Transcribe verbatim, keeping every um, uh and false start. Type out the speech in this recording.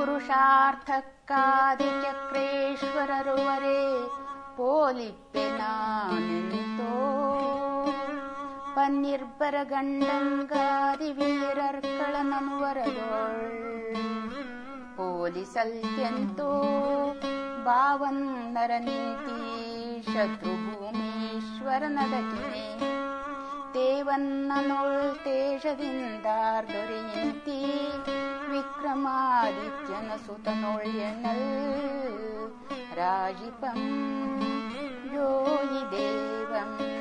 ಪುರುಷಾರ್ಥಕ್ಕಾದಿಚಕ್ರೇಶ್ವರರುವರೇ ಪೋಲಿಪ್ಪೆ ನಾನೆಂತೋ ಪನ್ನಿರ್ಬರ ಗಂಡಂಗಾದಿ ವೀರರ್ಗಳನನುವರದೋಳ್ ಪೋಲಿಸಲ್ಯಂತೋ ಭಾವನ್ನರ ನಿಂತಿ ಶತ್ರುಭೂಮೀಶ್ವರನಡಕಿನೆ ತೇವನ್ನನೊಳ್ ತೇಜದಿಂದಾರ್ದೊರೆಯಂತಿ ವಿಕ್ರಮಾದಿತ್ಯನ ಸುತನೊಳ್ ಎಣ್ಣಲ್ ರಾಜಿಪಂ ಯೋಯಿ ದೇವಂ